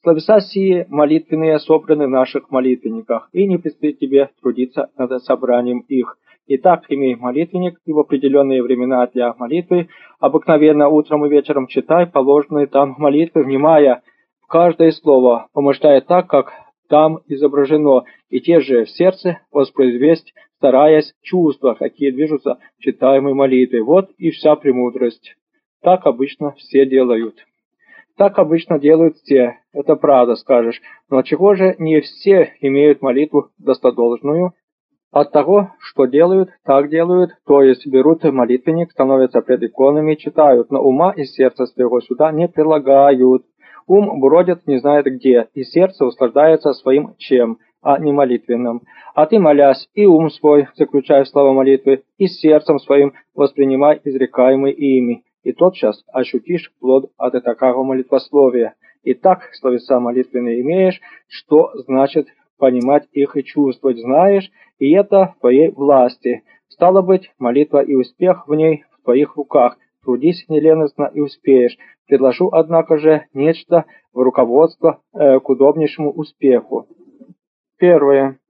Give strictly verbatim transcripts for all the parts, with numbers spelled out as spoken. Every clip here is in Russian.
Словеса сии молитвенные собраны в наших молитвенниках, и не предстоит тебе трудиться над собранием их. Итак, имей молитвенник, и в определенные времена для молитвы, обыкновенно утром и вечером читай положенные там молитвы, внимая в каждое слово, помышляя так, как там изображено, и те же в сердце воспроизвесть, стараясь чувства, какие движутся в читаемой молитве. Вот и вся премудрость. Так обычно все делают. Так обычно делают все, это правда, скажешь, но чего же не все имеют молитву достодолжную? От того, что делают, так делают, то есть берут молитвенник, становятся пред иконами, читают, но ума и сердца своего сюда не прилагают. Ум бродит не знает где, и сердце услаждается своим чем, а не молитвенным. А ты, молясь, и ум свой заключай в слова молитвы, и сердцем своим воспринимай изрекаемые ими, и тотчас ощутишь плод от такого молитвословия. Итак, словеса молитвенные имеешь, что значит понимать их и чувствовать знаешь, и это в твоей власти. Стало быть, молитва и успех в ней в твоих руках. Трудись неленостно и успеешь. Предложу, однако же, нечто в руководство э, к удобнейшему успеху. Первое.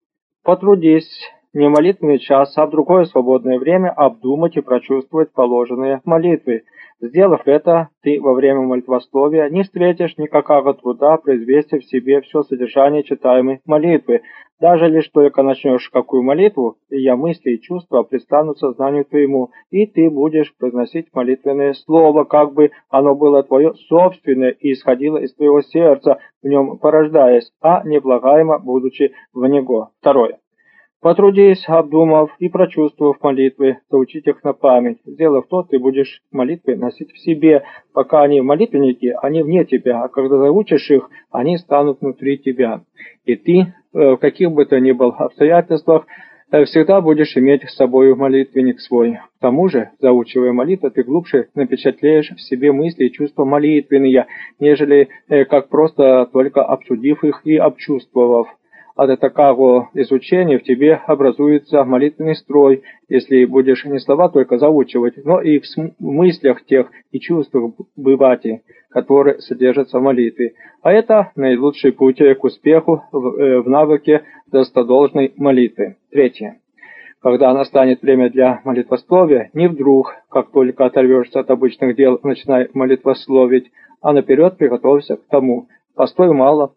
Потрудись не в молитвенный час, а в другое свободное время обдумать и прочувствовать положенные молитвы. Сделав это, ты во время молитвословия не встретишь никакого труда произвести в себе все содержание читаемой молитвы. Даже лишь только начнешь какую молитву, ее мысли и чувства предстанут сознанию твоему, и ты будешь произносить молитвенное слово, как бы оно было твое собственное и исходило из твоего сердца, в нем порождаясь, а невлагаемо будучи в него. Второе. Потрудись, обдумав и прочувствовав молитвы, заучить их на память. Сделав то, ты будешь молитвы носить в себе. Пока они в молитвеннике, они вне тебя, а когда заучишь их, они станут внутри тебя. И ты, в каких бы то ни было обстоятельствах, всегда будешь иметь с собой молитвенник свой. К тому же, заучивая молитву, ты глубже напечатлеешь в себе мысли и чувства молитвенные, нежели как просто только обсудив их и обчувствовав. От такого изучения в тебе образуется молитвенный строй, если будешь не слова только заучивать, но и в мыслях тех и чувствах бывать, которые содержатся в молитве. А это наилучший путь к успеху в, в навыке достодолжной молитвы. Третье. Когда настанет время для молитвословия, не вдруг, как только оторвешься от обычных дел, начинай молитвословить, а наперед приготовься к тому. Постой мало,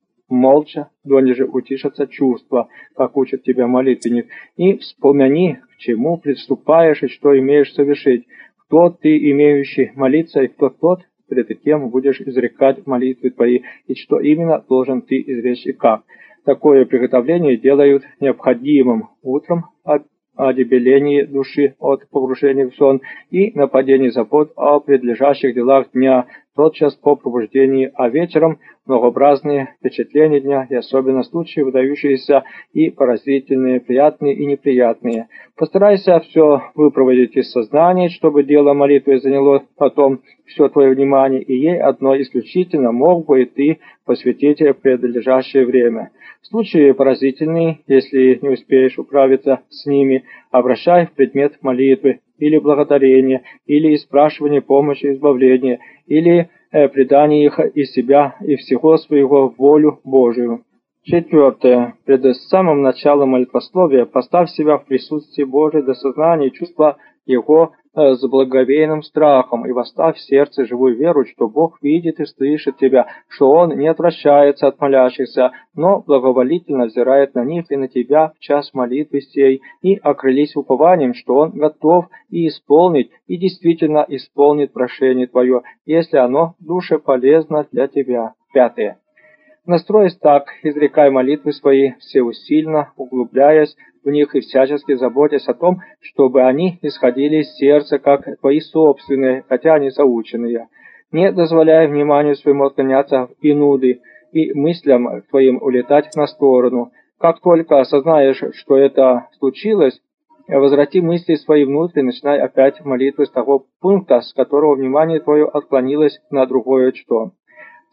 молча, донеже утишатся чувства, как учит тебя молитвенник, и вспомни, к чему приступаешь и что имеешь совершить, кто ты, имеющий молиться, и кто тот, пред кем будешь изрекать молитвы твои, и что именно должен ты изречь и как. Такое приготовление делают необходимым утром о дебелении души от погружения в сон и нападении забот о предлежащих делах дня, тотчас по пробуждении, а вечером многообразные впечатления дня и особенно случаи, выдающиеся и поразительные, приятные и неприятные. Постарайся все выпроводить из сознания, чтобы дело молитвы заняло потом все твое внимание, и ей одно исключительно мог бы и ты посвятить предлежащее время. Случаи поразительные, если не успеешь управиться с ними, обращай в предмет молитвы, или благодарения, или спрашивания помощи, избавления, или э, предания их из себя и всего своего в волю Божию. Четвертое. Пред самым началом молитвословия поставь себя в присутствии Божия до сознания и чувства Его э, с благоговейным страхом, и восставь в сердце живую веру, что Бог видит и слышит тебя, что Он не отвращается от молящихся, но благоволительно взирает на них и на тебя в час молитвы сей, и окрылись упованием, что Он готов и исполнить, и действительно исполнит прошение твое, если оно душе полезно для тебя. Пятое. Настроясь так, изрекай молитвы свои всеусильно, углубляясь в них и всячески заботясь о том, чтобы они исходили из сердца, как твои собственные, хотя они заученные. Не дозволяй вниманию своему отклоняться и нуды, и мыслям твоим улетать на сторону. Как только осознаешь, что это случилось, возврати мысли свои внутрь и начинай опять молитвы с того пункта, с которого внимание твое отклонилось на другое что.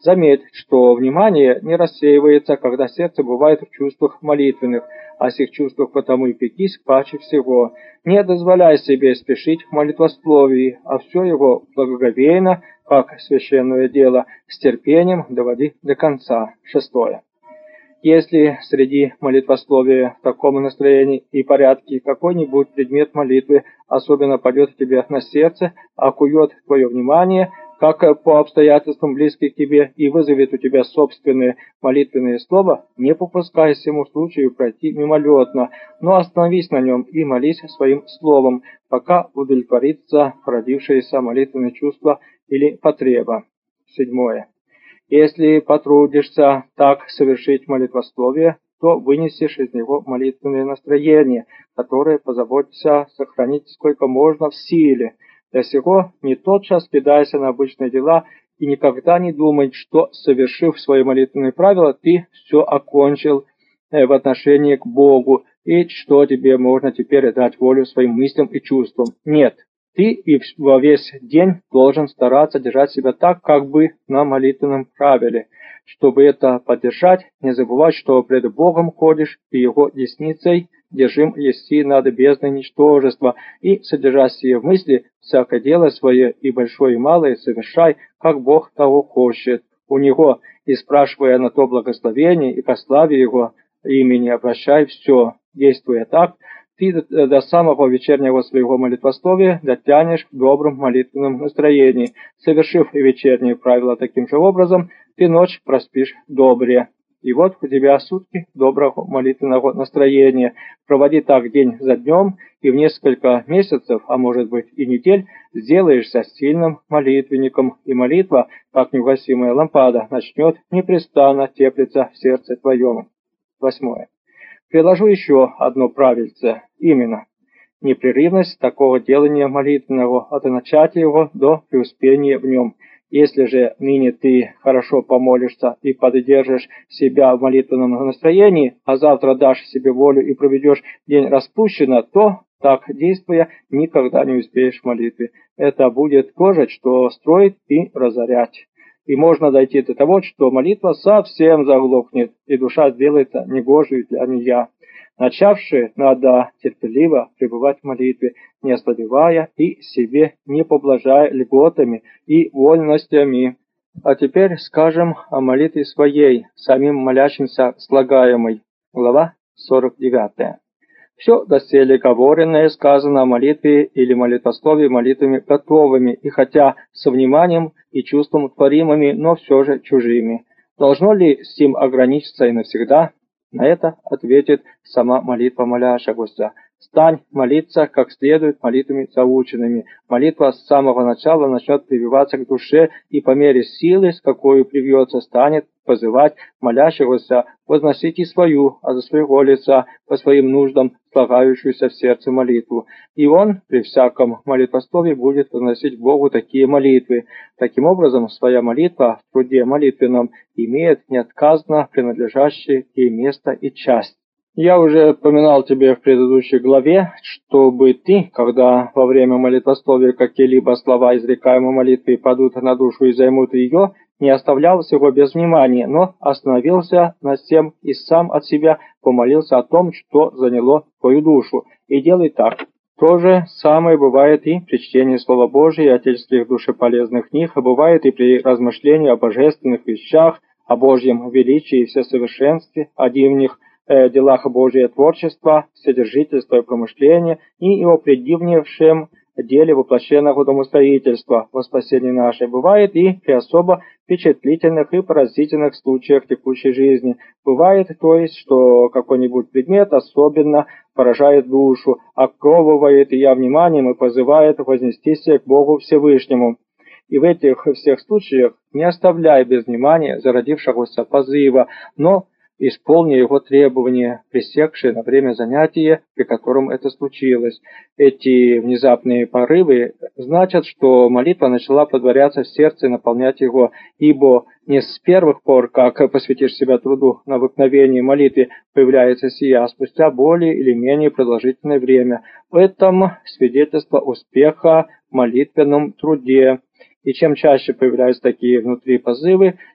Заметь, что внимание не рассеивается, когда сердце бывает в чувствах молитвенных, а сих чувствах потому и пекись паче всего. Не дозволяй себе спешить в молитвословии, а все его благоговейно, как священное дело, с терпением доводи до конца. Шестое. Если среди молитвословия в таком настроении и порядке какой-нибудь предмет молитвы особенно падет тебе на сердце, окует твое внимание, как по обстоятельствам близкие к тебе, и вызовет у тебя собственное молитвенное слово, не попускай всему случаю пройти мимолетно, но остановись на нем и молись своим словом, пока удовлетворится родившееся молитвенное чувство или потреба. Седьмое. Если потрудишься так совершить молитвословие, то вынесешь из него молитвенное настроение, которое позаботься сохранить сколько можно в силе. Для сего не тотчас кидайся на обычные дела и никогда не думай, что, совершив свои молитвенные правила, ты все окончил в отношении к Богу, и что тебе можно теперь дать волю своим мыслям и чувствам. Нет. Ты и во весь день должен стараться держать себя так, как бы на молитвенном правиле. Чтобы это поддержать, не забывай, что пред Богом ходишь, и Его десницей держим еси над бездной ничтожества, и, содержа сие в мысли, всякое дело свое, и большое и малое, совершай, как Бог того хочет. У Него, и спрашивая на то благословение, и по славе Его имени обращай все, действуя так, ты до самого вечернего своего молитвословия дотянешь в добром молитвенном настроении. Совершив вечерние правила таким же образом, ты ночь проспишь добре. И вот у тебя сутки доброго молитвенного настроения. Проводи так день за днем, и в несколько месяцев, а может быть и недель, сделаешься сильным молитвенником, и молитва, как неугасимая лампада, начнет непрестанно теплиться в сердце твоем. Восьмое. Приложу еще одно правильце, именно непрерывность такого делания молитвенного от начатия его до преуспения в нем. Если же ныне ты хорошо помолишься и поддержишь себя в молитвенном настроении, а завтра дашь себе волю и проведешь день распущенно, то, так действуя, никогда не успеешь в молитве. Это будет тоже, что строить и разорять. И можно дойти до того, что молитва совсем заглохнет, и душа сделается негожей для нея. Начавши, надо терпеливо пребывать в молитве, не ослабевая и себе не поблажая льготами и вольностями. А теперь скажем о молитве своей, самим молящимся слагаемой. Глава сорок девятая. Все доселе говоренное сказано о молитве или молитвословии молитвами готовыми, и хотя со вниманием и чувством творимыми, но все же чужими. Должно ли с ним ограничиться и навсегда? На это ответит сама молитва молящегося. Стань молиться как следует молитвами заученными. Молитва с самого начала начнет прививаться к душе, и по мере силы, с какой привьется, станет позывать молящегося возносить и свою, а за своего лица, по своим нуждам, слагающуюся в сердце молитву. И он при всяком молитвословии будет возносить Богу такие молитвы. Таким образом, своя молитва в труде молитвенном имеет неотказно принадлежащее ей место и часть. Я уже упоминал тебе в предыдущей главе, чтобы ты, когда во время молитвословия какие-либо слова изрекаемой молитвы падут на душу и займут ее, не оставлял всего без внимания, но остановился над всем и сам от себя помолился о том, что заняло твою душу. И делай так. То же самое бывает и при чтении Слова Божия и отеческих душеполезных книг, а бывает и при размышлении о божественных вещах, о Божьем величии и всесовершенстве, о дивных э, делах Божьего творчества, вседержительства и промышления, и о преддивнейшем деле воплощенного домостроительства во спасении нашей. Бывает и при особо впечатлительных и поразительных случаях текущей жизни. Бывает, то есть, что какой-нибудь предмет особенно поражает душу, оковывает ее вниманием и позывает вознестись к Богу Всевышнему. И в этих всех случаях не оставляй без внимания зародившегося позыва, но исполни его требования, пресекшие на время занятия, при котором это случилось. Эти внезапные порывы значат, что молитва начала подворяться в сердце и наполнять его, ибо не с первых пор, как посвятишь себя труду на обыкновении молитве, появляется сия, а спустя более или менее продолжительное время. В этом свидетельство успеха в молитвенном труде. И чем чаще появляются такие внутри позывы,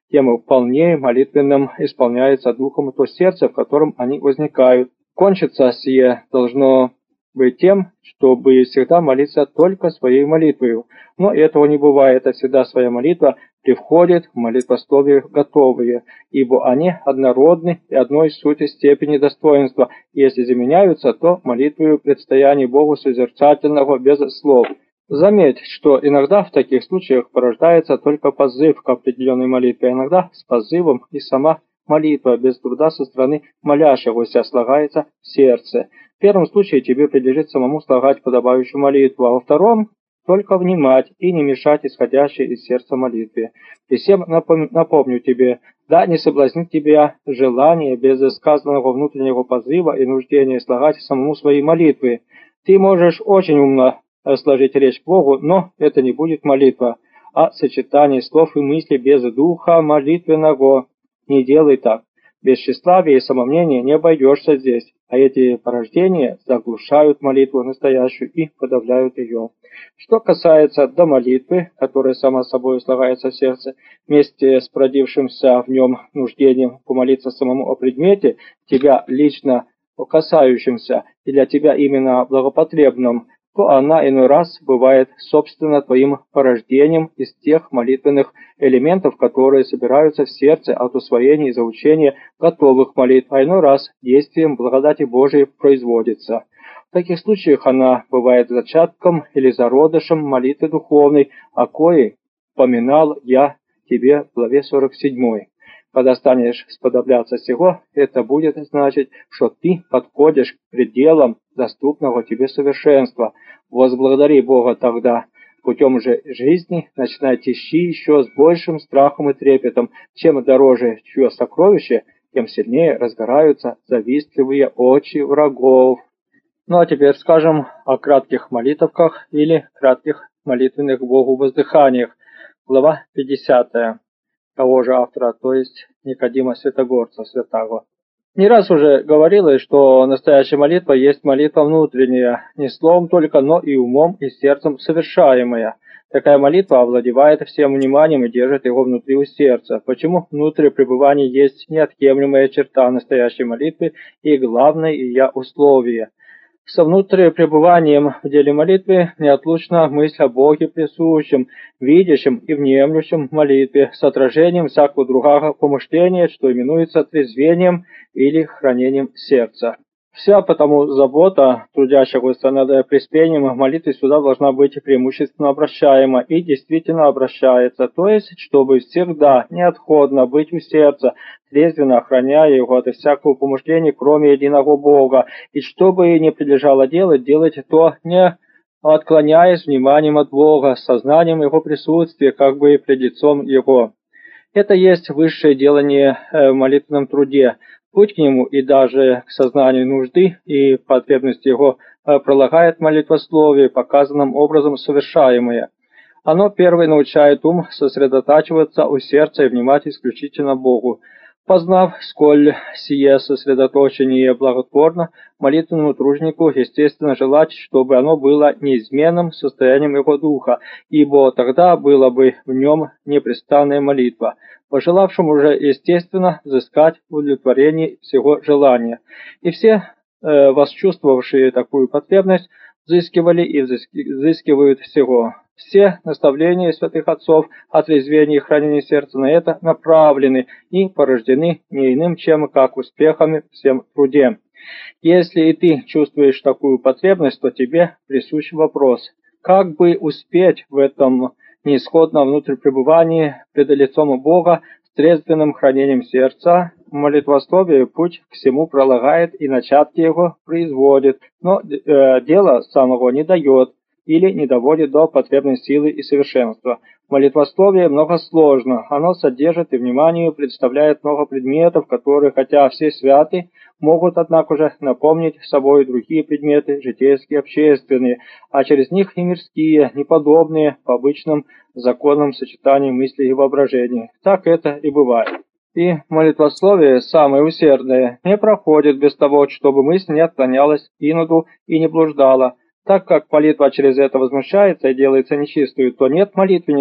тем вполне молитвенным исполняется духом то сердце, в котором они возникают. Кончиться сие должно быть тем, чтобы всегда молиться только своей молитвой. Но этого не бывает, а всегда своя молитва привходит в молитвословие готовые, ибо они однородны и одной сути степени достоинства. Если заменяются, то молитвою предстояние Богу созерцательного без слов. Заметь, что иногда в таких случаях порождается только позыв к определенной молитве, а иногда с позывом и сама молитва без труда со стороны молящегося слагается в сердце. В первом случае тебе прилежит самому слагать подобающую молитву, а во втором только внимать и не мешать исходящей из сердца молитве. И всем напом- напомню тебе, да не соблазнит тебя желание без сказанного внутреннего позыва и нуждения слагать самому свои молитвы. Ты можешь очень умно сложить речь к Богу, но это не будет молитва, а сочетание слов и мыслей без духа молитвенного. Не делай так. Без тщеславия и самомнения не обойдешься здесь, а эти порождения заглушают молитву настоящую и подавляют ее. Что касается до молитвы, которая сама собой слагается в сердце, вместе с породившимся в нем нуждением помолиться самому о предмете, тебя лично касающимся и для тебя именно благопотребным, то она иной раз бывает собственно твоим порождением из тех молитвенных элементов, которые собираются в сердце от усвоения и заучения готовых молитв, а иной раз действием благодати Божией производится. В таких случаях она бывает зачатком или зародышем молитвы духовной, о коей поминал я тебе в главе сорок седьмой. Когда станешь сподобляться сего, это будет значить, что ты подходишь к пределам доступного тебе совершенства. Возблагодари Бога тогда. Путем же жизни начинай тещи еще с большим страхом и трепетом. Чем дороже чье сокровище, тем сильнее разгораются завистливые очи врагов. Ну а теперь скажем о кратких молитвках или кратких молитвенных Богу воздыханиях. Глава пятидесятая. Того же автора, то есть Никодима Святогорца Святаго. Не раз уже говорилось, что настоящая молитва есть молитва внутренняя, не словом только, но и умом и сердцем совершаемая. Такая молитва овладевает всем вниманием и держит его внутри у сердца. Почему внутреннее пребывание есть неотъемлемая черта настоящей молитвы и главное ее условие? Со внутренним пребыванием в деле молитвы неотлучна мысль о Боге присущем, видящем и внемлющем молитве, с отражением всякого другого помышления, что именуется трезвением или хранением сердца. Вся потому забота трудящегося над приспением молитвы сюда должна быть преимущественно обращаема и действительно обращается, то есть, чтобы всегда неотходно быть у сердца, трезвенно охраняя его от всякого помышления, кроме единого Бога, и чтобы не прилежало делать, делать то не отклоняясь вниманием от Бога, сознанием Его присутствия, как бы пред лицом Его. Это есть высшее делание в молитвенном труде. Путь к нему и даже к сознанию нужды и потребности его пролагает молитвословие, показанным образом совершаемое. Оно первое научает ум сосредотачиваться у сердца и внимать исключительно Богу. Познав, сколь сие сосредоточение благотворно, молитвенному тружнику естественно желать, чтобы оно было неизменным состоянием его духа, ибо тогда была бы в нем непрестанная молитва. Пожелавшему же, естественно, взыскать удовлетворение всего желания. И все, э, восчувствовавшие такую потребность, взыскивали и взыскивают всего. Все наставления святых отцов о трезвении и хранении сердца на это направлены и порождены не иным чем, как успехами всем труде. Если и ты чувствуешь такую потребность, то тебе присущ вопрос, как бы успеть в этом неисходном внутрипребывании пред лицом Бога с трезвенным хранением сердца. Молитвословие путь к всему пролагает и начатки его производит, но э, дело самого не дает или не доводит до потребной силы и совершенства. Молитвословие многосложно, оно содержит и вниманию представляет много предметов, которые, хотя все святы, могут, однако же, напомнить собой другие предметы, житейские, общественные, а через них и мирские, неподобные по обычным законам сочетания мыслей и воображений. Так это и бывает. И молитвословие, самое усердное, не проходит без того, чтобы мысль не отклонялась иноду и не блуждала. Так как молитва через это возмущается и делается нечистую, то нет молитвенника,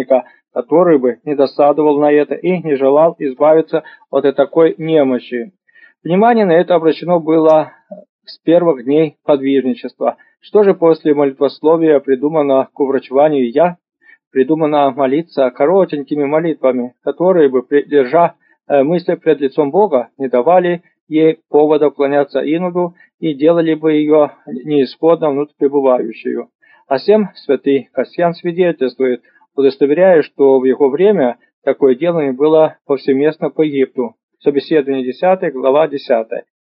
который бы не досадовал на это и не желал избавиться от такой немощи. Внимание на это обращено было с первых дней подвижничества. Что же после молитвословия придумано к уврачеванию «я»? Придумано молиться коротенькими молитвами, которые бы, держа э, мысли пред лицом Бога, не давали ей повода уклоняться иноду и делали бы ее неисходно внутрипребывающую. А всем святый Кассиан свидетельствует, удостоверяя, что в его время такое делание было повсеместно по Египту. Собеседование десятое, глава десятая.